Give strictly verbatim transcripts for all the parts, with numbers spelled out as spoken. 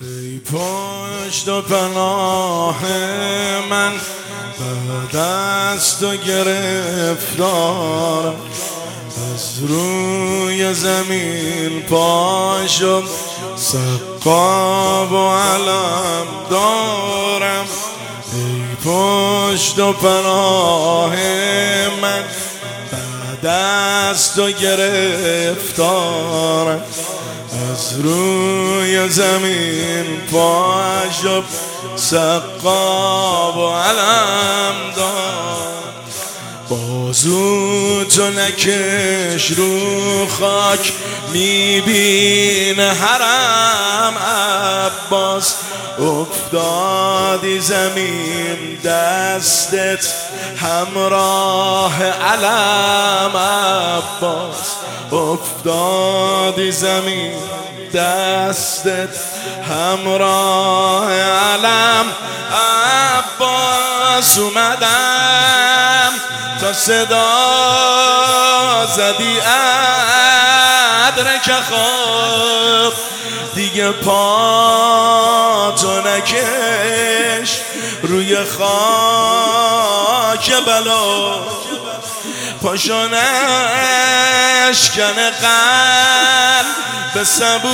ای پشت و پناه من بعد از تو گرفتارم، از روی زمین پا شد سقاب و علم دارم. ای پشت و پناه من بعد از تو گرفتارم، از روی زمین پا شد سقاب و علم دارم. بازو تو نکش رو خاک، میبینه حرم عباس. افتادی زمین دستت همراه علم عباس، افتادی زمین دستت همراه علم عباس. اومدم تا صدا زدی ادرک خواب، دیگه پا تو نکش روی خاک بلا. پاشو نشکن قلب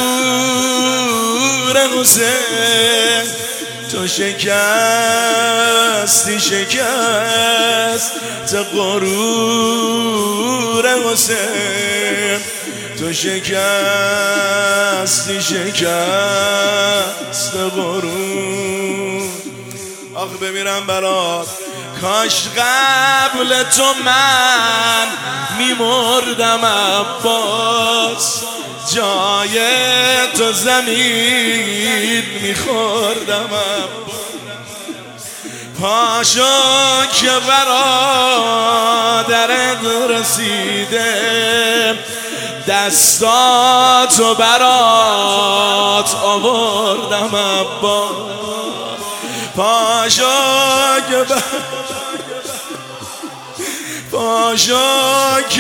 صبور حسین، تو شکستی شکست غرور حسین، تو شکستی شکست غرور. آخ بمیرم برات، کاش قبل تو من میمردم عباس، جای تو زمین میخوردم عباس. پاشو که برادرت رسیده، دستاتو برات آوردم عباس. پاشو که پاشو که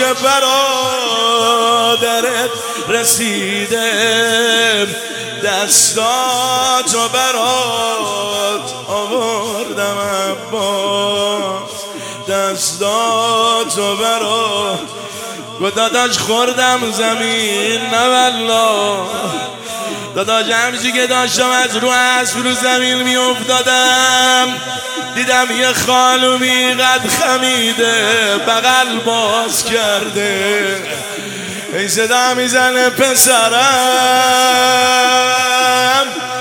برادرت رسیده، دستاتو برات آوردم عباس، دستاتو برات. و داداش خوردم زمین نه والله، داداش همچی که داشتم از رو اسب رو زمین می افتادم، دیدم یه خانومی قد خمیده بغل باز کرده، این صدا میزنه پسرم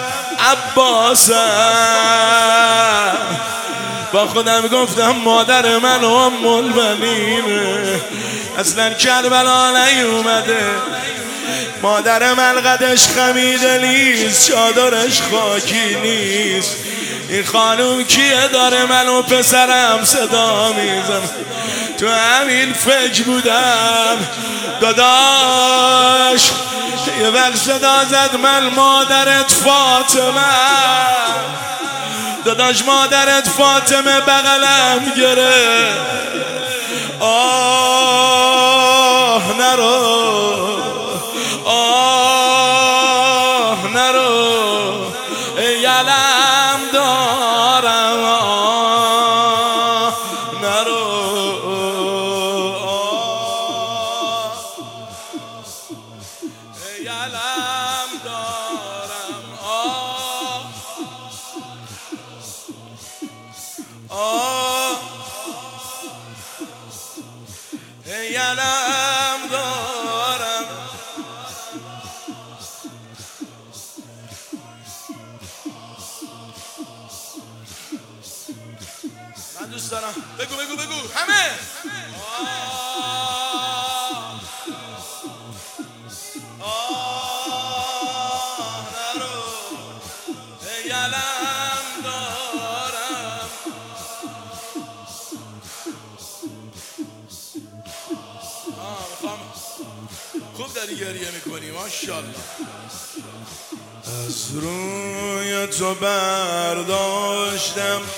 عباسم. با خودم گفتم مادر من و ام البنینه، اصلا کربلا نیومده. مادر من قدش خمیده نیست، چادرش خاکی نیست. این خانوم کیه داره منو پسرم صدا میزن؟ تو همین فکر بودم داداش، یه وقت صدا زد من مادرت فاطمه، داداش مادرت فاطمه بغلم گرفت. آه نرو، آه نرو، ای علم دارم، آه نرو، آه ای علم دارم، آه آه ای علم دارم. من دوست دارم بگو بگو بگو همه. آه آه نرو، ای علم دارم. آه میخوام خوب داری گریه میکنی ماشاءالله. از روی تو برداشتم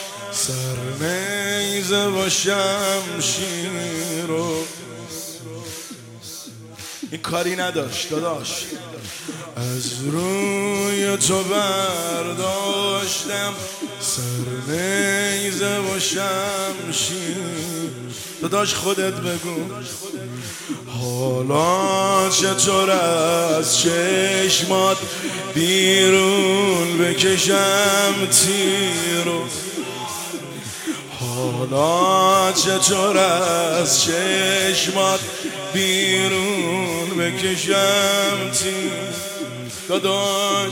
سرنیزه و شمشیر رو، این کاری نداشت داداش. از روی تو برداشتم سر نیزه و شمشیر. داداش خودت بگو حالا چطور از چشمات بیرون بکشم تیرو. حالا چطور از چشمات بیرون بکشم تیر. داداش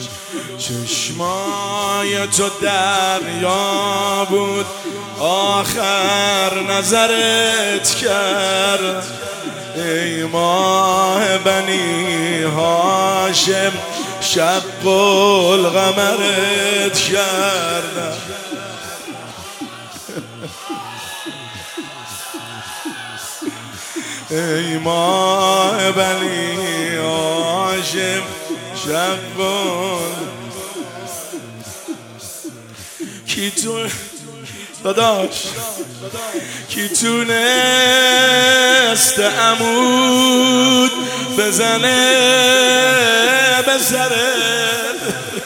چشمای تو دریا بود آخر نظرت کرد. ای ماه بنی هاشم شق القمرت کردم. ای ماه بنی هاشم شق کی تو داداش کی تونست عمود بزنه به سرت.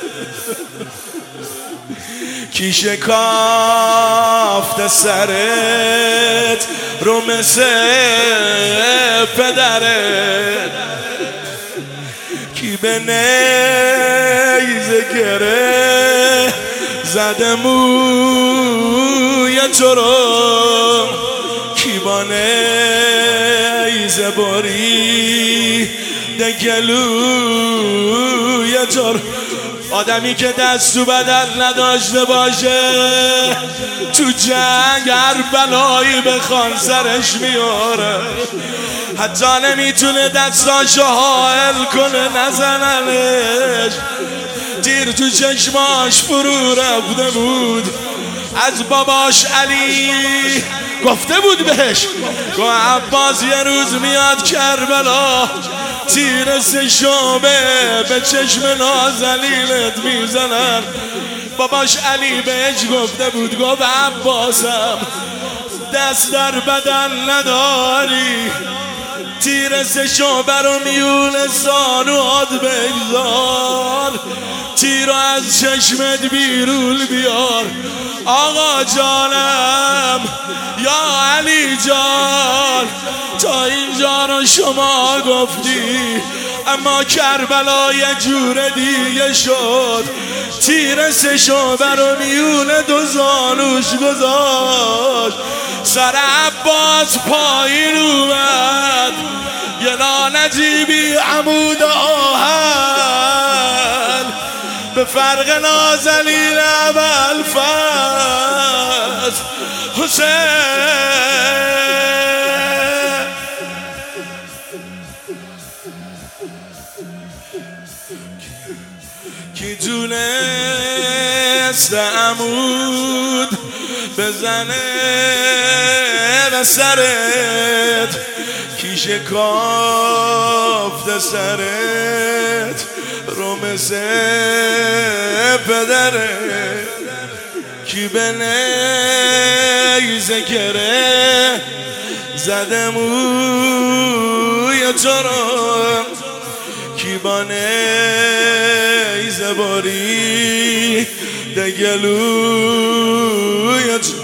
کی شکافت سرت رو مثل پدرت. کی به نیزه گره زده موی تو رو. کی با نیزه بریده گلوی تو رو. آدمی که دست تو بدن نداشته باشه تو جنگ هر بلایی بخوان سرش میاره. حتی نمیتونه دستاشو حائل کنه نزننش. تیر تو چشماش فرو رفته بود. از باباش علی گفته بود بهش گو عباس یه روز میاد کربلا تیر سه شعبه به چشم نازنینت میزنن. باباش علی بهش گفته بود گفت عباسم دست در بدن نداری تیر سه شعبه رو میون زانوات بگذار. تیر رو از چشمت بیرون بیار. آقا جانم یا علی جان تا اینجا رو شما گفتی اما کربلا یه جور دیگه شد. تیر سه شعبه رو میون دو زانوش گذاشت. سر عباس پایین اومد یه لعنتی بی عمود آهن به فرق نازنین ابوالفضل حسین. کی تونست عمود بزنه به سرت. کی شکافت سرت رو مثل پدرت. کی به نیزه گره زده موی تو رو. کی با نیزه بریده گلوی تو.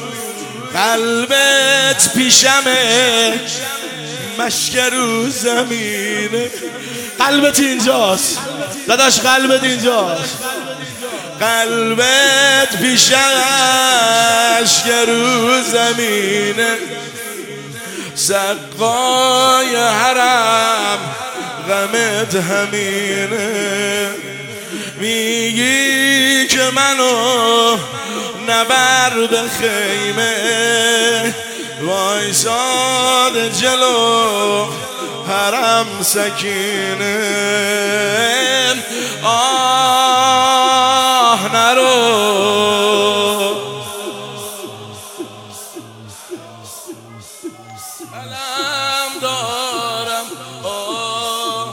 قلبت پیشمه مشک رو زمینه. قلبت اینجاست داداش قلبت اینجاست. قلبت پیشش که رو زمینه. سقای حرم غمت همینه. میگی که منو نبر به خیمه وایساد جلو حرم سکینه. آه نرو علم دارم. آه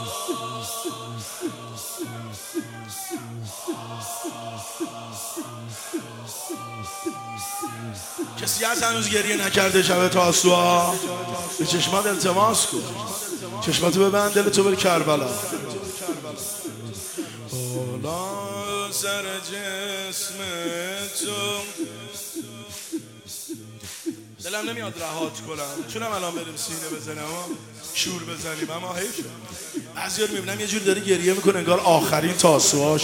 کسی هست هنوز گریه نکرده شب تاسوعا؟ به چشمات التماس کن. چشماتو ببند، دلتو بر کربلا. بالا سر جسم تو دلم نمیاد رهات کنم، چونم الان بریم سینه بزنیم اما شور بزنیم، اما حیف بعضی‌ها رو میبینم یه جور داره گریه میکنه انگار آخرین تاسوهاش.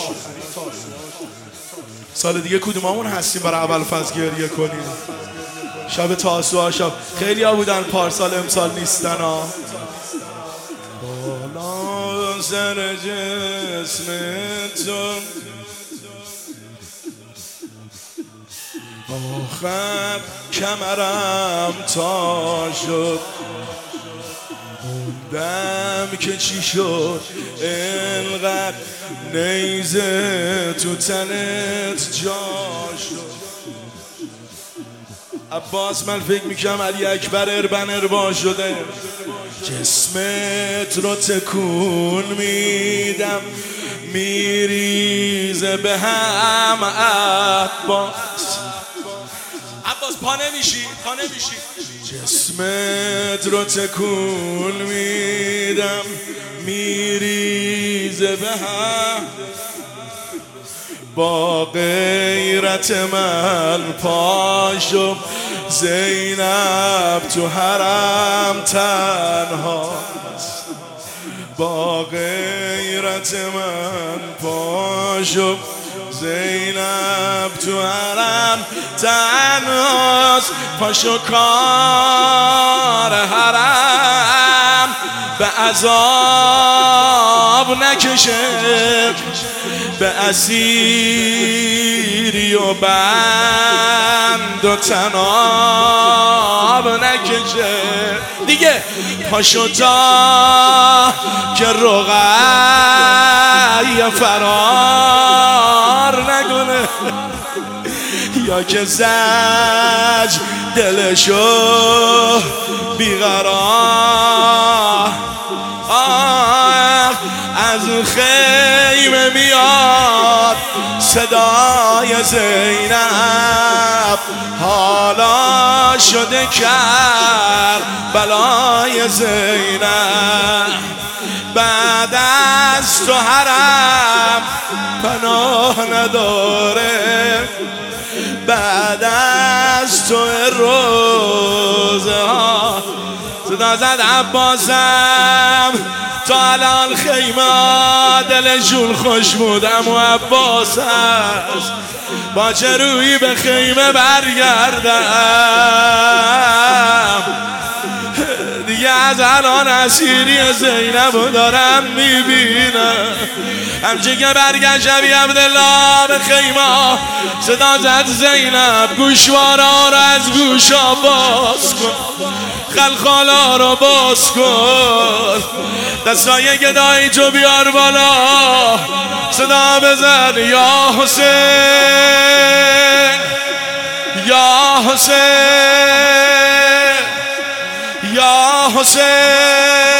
سال دیگه کدومامون هستیم برای اول فصل گریه کنیم؟ شب تاسوها شب خیلی ها بودن پارسال، امسال نیستن ها. بالا سر جسم تو آخر کمرم تا شد، موندم که چی شد انقدر نیزه تو تنت جا شد. عباس من فکر میکنم علی اکبر اربن اربا شده، جسمت رو تکون میدم میریزه به هم. عباس عباس پا نمیشی پا نمیشی جسمت رو تکون میدم میریزه به هم. با غیرت من پاشم زینب تو حرم تنهاست. با غیرت من پاشم زینب تو حرم تنهاست. پاشو کار حرم به عذاب نکشه، به اسیری و بند و تناب نکشه دیگه. پاشو تا که رقیه فرار نکنه، یا که زج دلشو بیقرار. از خیمه میاد صدای زینب، حالا شده کرد بلای زینب. بعد از تو حرم پناه نداره، بعد از تو روزه ها. صدا زد عباسم تا الان خیمه دلشون خوش بود، اما عباس هست با چه روی به خیمه برگردم. دیگه از الان اسیری زینب دارم میبینم. همچه که برگشت شبی عبدالله به خیمه صدا زد زینب گوشوارا رو از گوشا باز کن، خلخالا رو باز کن، دستای گدایی تو بیار بالا، صدا بزن یا حسین یا حسین یا حسین.